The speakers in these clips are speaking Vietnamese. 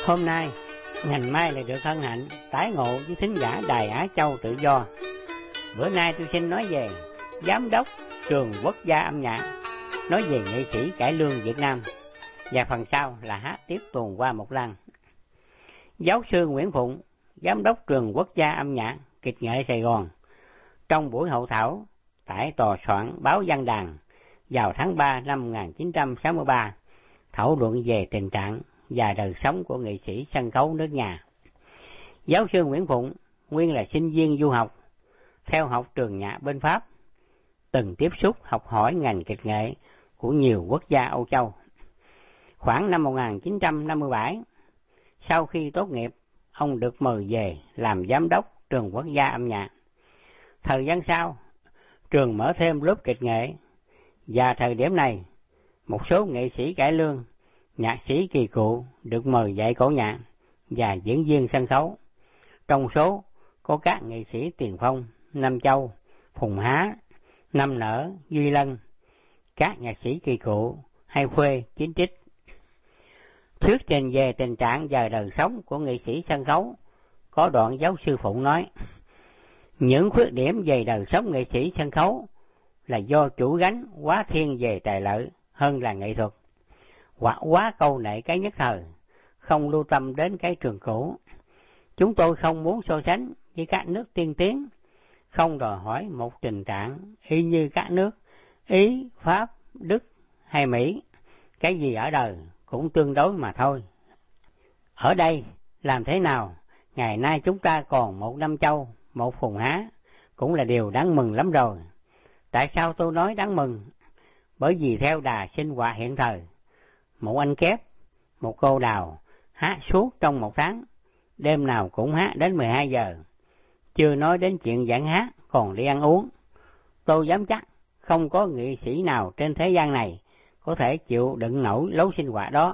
Hôm nay, ngành mai lại được hân hạnh tái ngộ với thính giả Đài Á Châu Tự Do. Bữa nay tôi xin nói về Giám đốc Trường Quốc gia âm nhạc, nói về nghệ sĩ cải lương Việt Nam, và phần sau là hát tiếp tuồng qua một lần. Giáo sư Nguyễn Phụng, Giám đốc Trường Quốc gia âm nhạc kịch nghệ Sài Gòn, trong buổi hội thảo tại tòa soạn báo Văn Đàn vào tháng 3 năm 1963, thảo luận về tình trạng và đời sống của nghệ sĩ sân khấu nước nhà. Giáo sư Nguyễn Phụng nguyên là sinh viên du học, theo học trường nhạc bên Pháp, từng tiếp xúc học hỏi ngành kịch nghệ của nhiều quốc gia Âu Châu. Khoảng năm 1957, sau khi tốt nghiệp, ông được mời về làm giám đốc Trường Quốc gia âm nhạc. Thời gian sau, trường mở thêm lớp kịch nghệ, và thời điểm này, một số nghệ sĩ cải lương, nhạc sĩ kỳ cựu được mời dạy cổ nhạc và diễn viên sân khấu. Trong số có các nghệ sĩ tiền phong Nam Châu, Phùng Há, Năm Nở, Duy Lân, các nhạc sĩ kỳ cựu hay Khuê, Chín Trích. Thuyết trình về tình trạng và đời sống của nghệ sĩ sân khấu, có đoạn giáo sư Phụng nói: những khuyết điểm về đời sống nghệ sĩ sân khấu là do chủ gánh quá thiên về tài lợi hơn là nghệ thuật, hoặc quá câu nệ cái nhất thời, không lưu tâm đến cái trường cũ. Chúng tôi không muốn so sánh với các nước tiên tiến, không đòi hỏi một tình trạng y như các nước Ý, Pháp, Đức hay Mỹ. Cái gì ở đời cũng tương đối mà thôi. Ở đây làm thế nào, ngày nay chúng ta còn một Nam Châu, một Phùng Há, cũng là điều đáng mừng lắm rồi. Tại sao tôi nói đáng mừng? Bởi vì theo đà sinh hoạt hiện thời, một anh Kép, một cô Đào hát suốt trong một tháng, đêm nào cũng hát đến 12 giờ, chưa nói đến chuyện giảng hát còn đi ăn uống. Tôi dám chắc không có nghệ sĩ nào trên thế gian này có thể chịu đựng nổi lối sinh hoạt đó.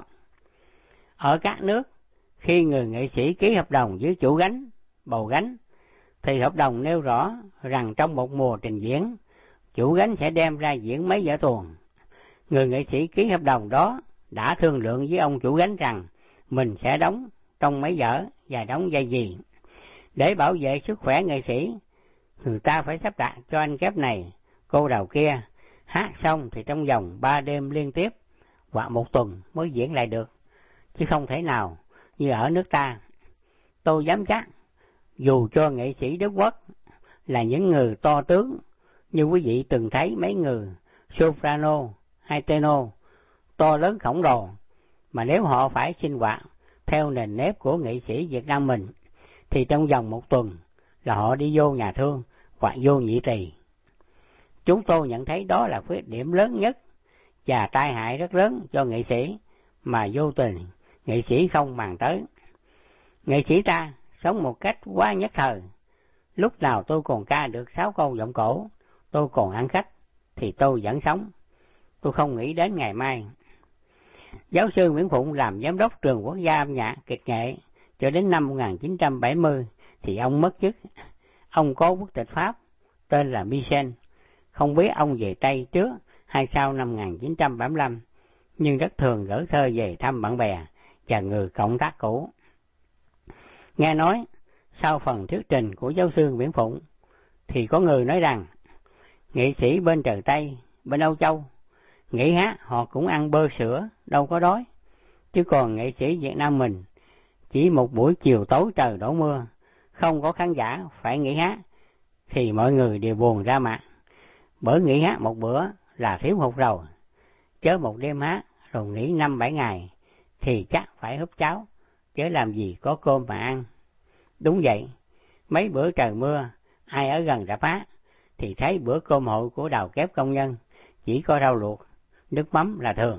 Ở các nước, khi người nghệ sĩ ký hợp đồng với chủ gánh, bầu gánh, thì hợp đồng nêu rõ rằng trong một mùa trình diễn, chủ gánh sẽ đem ra diễn mấy vở tuồng. Người nghệ sĩ ký hợp đồng đó đã thương lượng với ông chủ gánh rằng mình sẽ đóng trong mấy vở và đóng vai gì. Để bảo vệ sức khỏe nghệ sĩ, người ta phải sắp đặt cho anh Kép này, cô Đào kia hát xong thì trong vòng 3 đêm liên tiếp hoặc một tuần mới diễn lại được, chứ không thể nào như ở nước ta. Tôi dám chắc, dù cho nghệ sĩ Đức Quốc là những người to tướng, như quý vị từng thấy mấy người soprano hay tenor to lớn khổng lồ, mà nếu họ phải sinh hoạt theo nền nếp của nghệ sĩ Việt Nam mình, thì trong vòng một tuần là họ đi vô nhà thương hoặc vô nhị trì. Chúng tôi nhận thấy đó là khuyết điểm lớn nhất và tai hại rất lớn cho nghệ sĩ, mà vô tình nghệ sĩ không màng tới. Nghệ sĩ ta sống một cách quá nhất thời. Lúc nào tôi còn ca được 6 câu giọng cổ, tôi còn ăn khách, thì tôi vẫn sống. Tôi không nghĩ đến ngày mai. Giáo sư Nguyễn Phụng làm giám đốc Trường Quốc gia âm nhạc kịch nghệ cho đến năm 1970 thì ông mất chức. Ông có quốc tịch Pháp tên là Michel. Không biết ông về Tây trước hay sau năm 1975, nhưng rất thường gửi thơ về thăm bạn bè và người cộng tác cũ. Nghe nói, sau phần thuyết trình của giáo sư Nguyễn Phụng, thì có người nói rằng, nghệ sĩ bên trời Tây, bên Âu Châu, nghỉ hát họ cũng ăn bơ sữa, đâu có đói. Chứ còn nghệ sĩ Việt Nam mình, chỉ một buổi chiều tối trời đổ mưa, không có khán giả phải nghỉ hát, thì mọi người đều buồn ra mặt. Bởi nghỉ hát một bữa là thiếu hụt rồi, chớ một đêm hát rồi nghỉ 5-7 ngày, thì chắc phải húp cháo, chứ làm gì có cơm mà ăn. Đúng vậy, mấy bữa trời mưa, ai ở gần rạp hát, thì thấy bữa cơm hội của đầu kép công nhân chỉ có rau luộc, nước mắm là thường.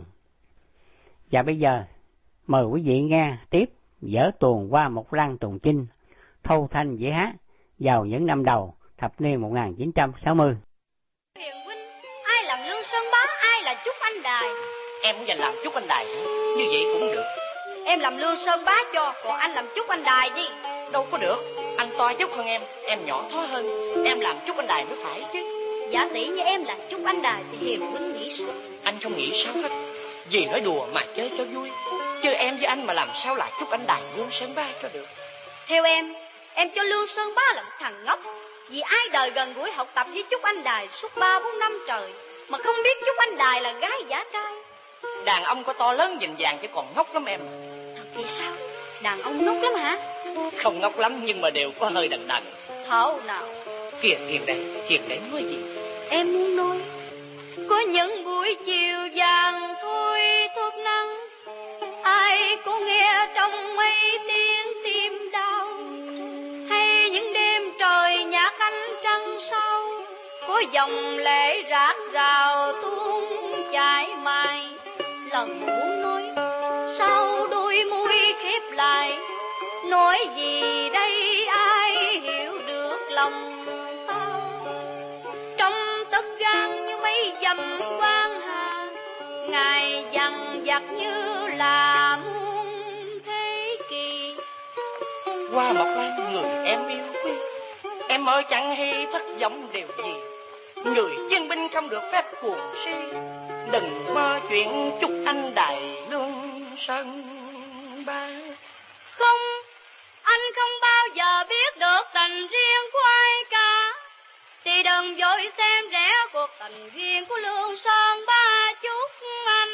Và bây giờ, mời quý vị nghe tiếp vở tuồng Qua Một Lăng Tuồng Chinh, thâu thanh dễ hát vào những năm đầu thập niên 1960. Hiền huynh, ai làm Lương Sơn Bá, ai là Trúc Anh Đài? Em cũng dành làm Trúc Anh Đài, như vậy cũng được. Em làm Lương Sơn Bá cho, còn anh làm Trúc Anh Đài đi. Đâu có được, anh to dốc hơn em nhỏ thó hơn, em làm Trúc Anh Đài mới phải chứ. Giả tỷ như em là Trúc Anh Đài thì Hiền huynh nghĩ sao? Anh không nghĩ sao hết, vì nói đùa mà chơi cho vui. Chứ em với anh mà làm sao lại chúc anh Đài Lương Sơn Bá cho được. Theo em cho Lương Sơn Bá là một thằng ngốc. Vì ai đời gần gũi học tập với Trúc Anh Đài suốt 3-4 năm trời mà không biết Trúc Anh Đài là gái giả trai. Đàn ông có to lớn nhìn vàng chứ còn ngốc lắm em. Thật vậy sao? Đàn ông ngốc lắm hả? Không ngốc lắm nhưng mà đều có hơi đần đần. Thảo nào. Kìa Kiền đấy nói gì? Em muốn nói có những buổi chiều vàng thôi thốt nắng, ai cũng nghe trong mấy tiếng tim đau, hay những đêm trời nhạt ánh trăng sau, có dòng lệ rạc rào tuôn chảy mai. Lần muốn nói sau đôi môi khép lại, nói gì đây ai hiểu được lòng tao. Trong tất gan như mấy dầm quang hà, ngày dằn vặt như là muôn thế kỷ. Hoa Mộc Lan người em yêu quý, em mơ chẳng hay thất vọng điều gì. Người chiến binh không được phép cuồng si, đừng mơ chuyện chúc anh Đài Lương Sơn Bá. Không, anh không bao giờ biết được tình riêng của ai cả, thì đừng vội xem rẻ cuộc tình duyên của Lương Sơn Bá chúc anh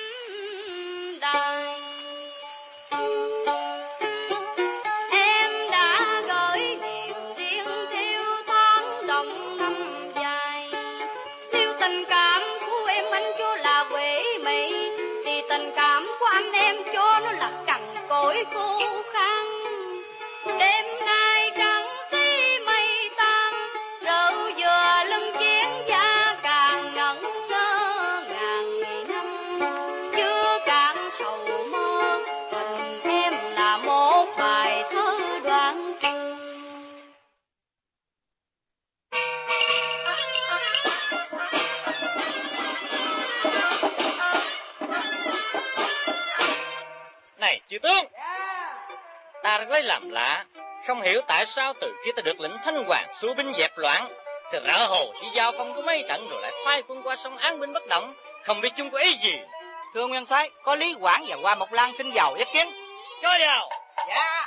Đài. Em đã gửi niềm riêng theo tháng rộng năm dài, nếu tình cảm của em anh cho là quỷ mị, thì tình cảm của anh em cho nó là cằn cỗi khô khan. Đêm nay trắng tí mây tan, rượu vừa lưng chén da càng ngẩn ngơ ngàn năm, chưa cạn sầu mơ tình em là một bài thơ đoạn trường. Này chư tướng, ta rất lấy làm lạ, không hiểu tại sao từ khi ta được lệnh Thanh Hoàng xua binh dẹp loạn, thì Rỡ Hồ chỉ giao phong có mấy trận rồi lại phái quân qua sông án binh bất động, không biết chung có ý gì. Thưa Nguyên Soái, có Lý Quảng và Hoa Mộc Lan xin vào ý kiến. Cho vào. Dạ.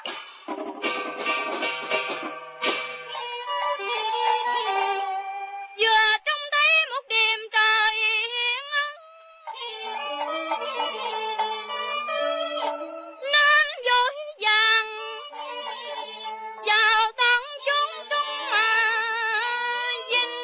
Vừa trông thấy một đêm trời hiên, nên vội vàng vào tận chốn trung dinh.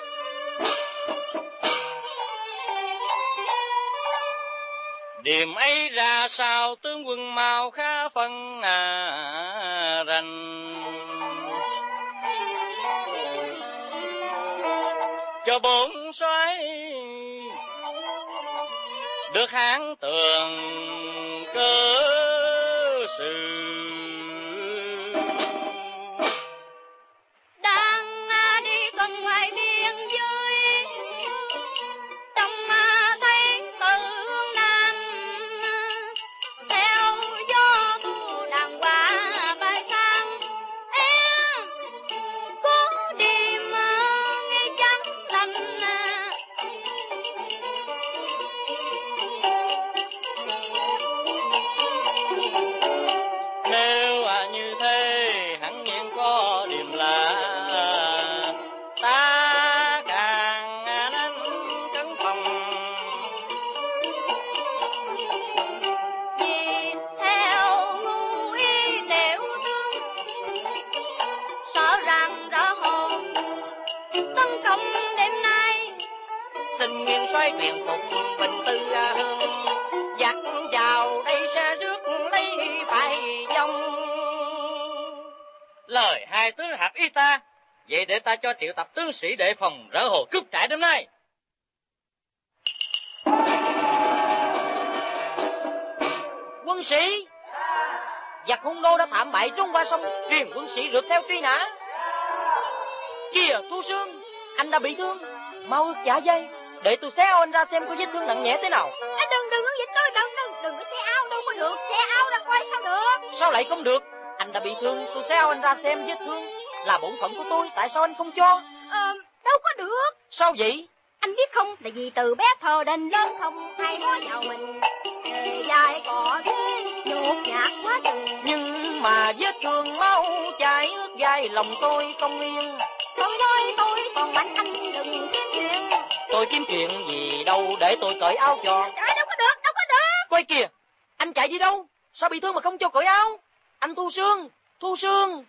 Đêm ấy ra sao tướng quân mau khá phân rành, cho bốn soái được hãng tường cơ sự. Đang đi tuần ngoài biên giới, trong thấy Tử Nam theo gió thu đàn hoa bay sang. Em có đêm nghe trắng lành, Nếu như thế hẳn nhiên có điểm lạ, ta càng nên cẩn phòng. vì theo ngu y nếu thương, sợ rằng Rỡ Hồ tấn công đêm nay. Xin Nguyên Soái quyền phục bình tư hương, giặc vào đây sẽ rước lấy phải dòng. Lời hai tướng hợp ý ta, vậy để ta cho triệu tập tướng sĩ để phòng Rỡ Hồ cướp trại đêm nay. Quân sĩ, giặc hung nô đã thảm bại trốn qua sông, truyền quân sĩ rượt theo truy nã. Kìa Thu Sương, anh đã bị thương, mau ước trả dây để tôi xé anh ra xem có vết thương nặng nhẹ thế nào. Đừng có dịch tôi, đừng có xe ao đâu có được, xe ao ra coi sao được. Sao lại không được? Anh đã bị thương, tôi xé anh ra xem vết thương là bổn phận của tôi, tại sao anh không cho? Đâu có được. Sao vậy? Anh biết không, là vì từ bé thờ đến lớn không ai nói vào mình. dài cỏ thế nhột nhạt quá chừng. Nhưng mà vết thương máu chảy ướt vai lòng tôi không yên. Tôi nói tôi còn mạnh, anh đừng kiếm chuyện. Tôi kiếm chuyện gì đâu, để tôi cởi áo cho. Trời, đâu có được, đâu có được. Quay kìa, anh chạy đi đâu? Sao bị thương mà không cho cởi áo? Anh Thu Sương.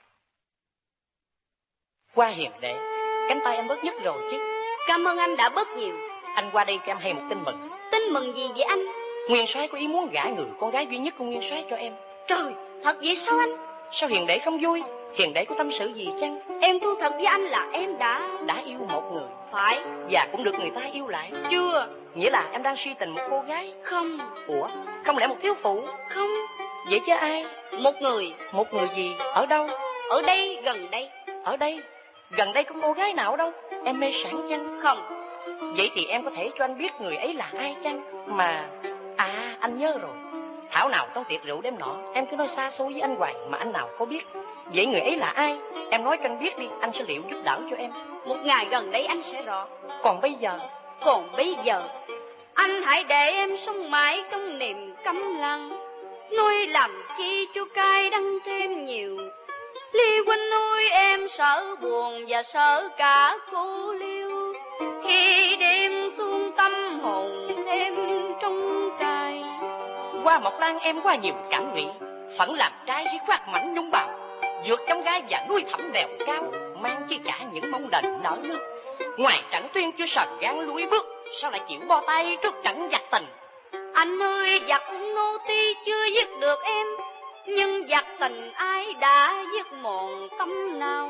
Qua Hiền đệ, cánh tay em bớt nhất rồi chứ. Cảm ơn anh đã bớt nhiều. Anh qua đây cho em hay một tin mừng. Tin mừng gì vậy anh? Nguyên soái có ý muốn gả người con gái duy nhất của Nguyên soái cho em. Trời, thật vậy sao anh? Sao Hiền đệ không vui? Hiền đệ có tâm sự gì chăng? Em thú thật với anh là em đã yêu một người. Phải. Và cũng được người ta yêu lại. Chưa. Nghĩa là em đang si tình một cô gái. Không. Ủa, không lẽ một thiếu phụ? Không. Vậy chứ ai? Một người. Một người gì? Ở đâu? Ở đây, gần đây. Ở đây? Gần đây không cô gái nào đâu. Em mê sảng chăng? Không. Vậy thì em có thể cho anh biết người ấy là ai chăng? Mà, anh nhớ rồi. Thảo nào trong tiệc rượu đêm nọ, em cứ nói xa xôi với anh hoài mà anh nào có biết. Vậy người ấy là ai? Em nói cho anh biết đi, anh sẽ liệu giúp đỡ cho em. Một ngày gần đây anh sẽ rõ. Còn bây giờ, anh hãy để em sống mãi trong niềm câm lặng. Nói làm chi cho cay đắng thêm nhiều. Ly huynh ơi, em sợ buồn và sợ cả cô liêu. Khi đêm xuống tâm hồn thêm trong trai. Qua Mộc Lan em qua nhiều cảm nghĩ. Phận làm trai với khoác mảnh nhung bào, vượt trong gai và núi thẳm đèo cao, mang chi cả những mong đền nở nước. Ngoài trận tuyên chưa sờn gan lùi bước, sao lại chịu bo tay trước trận giặc tình? Anh ơi, giặc nô ti chưa giết được em, nhưng giặc tình ai đã giết mòn tâm nào.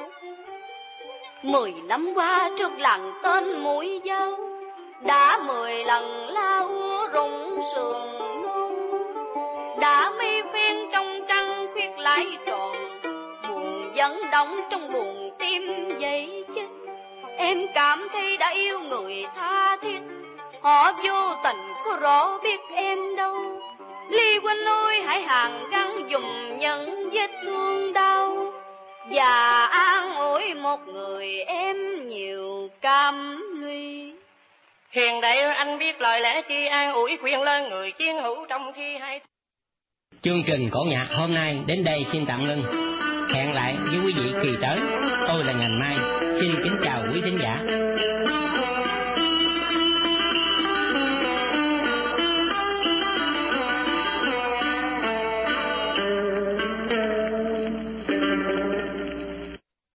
10 năm qua trước làng tên mũi dao, đã 10 lần lao rụng sườn nô, đã mấy phen trong trăng khuyết lại tròn, buồn vẫn đóng trong buồn tim vậy chứ. Em cảm thấy đã yêu người tha thiết, họ vô tình có rõ biết em đâu. Ly huynh ơi, hãy hàn gắn dùm những vết thương đau, và an ủi một người em nhiều cam nguy. Hiền đệ, anh biết lời lẽ chi an ủi khuyên lên người chiến hữu trong khi hai. Chương trình cổ nhạc hôm nay đến đây xin tạm ngưng. Hẹn lại với quý vị kỳ tới. Tôi là Ngành Mai, xin kính